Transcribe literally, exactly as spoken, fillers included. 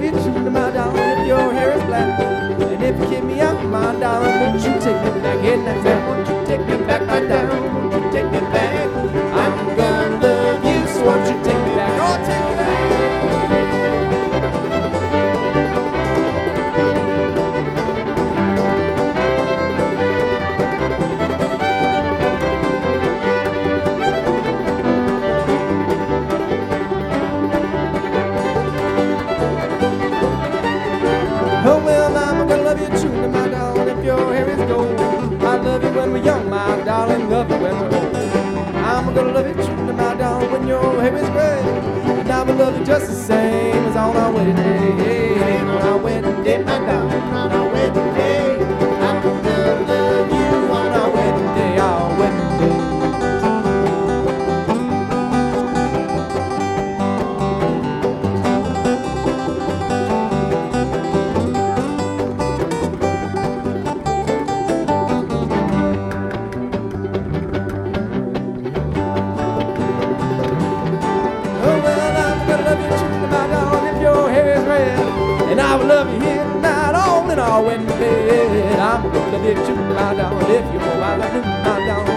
you true, my darling, if your hair is black. And if you kick me out, my darling, won't you take me back in that fair? Won't you take me back right down? Won't you take me back? I'm gonna love you, so won't you take me back? Oh, take me back. Oh well, I'm gonna love you true, my darling, if your hair is gold. I love you when we're young, my darling, love you when we're old. I'm gonna love you true, my darling, when your hair is gray. And I will love you just the same as on our wedding day. Hey, hey, on our wedding day, my darling, on our wedding day. I'm gonna love you on our wedding day, our wedding day. And I will love you here tonight, all in our wedding bed. I'm gonna love you too, my darling, if you want my love, my darling.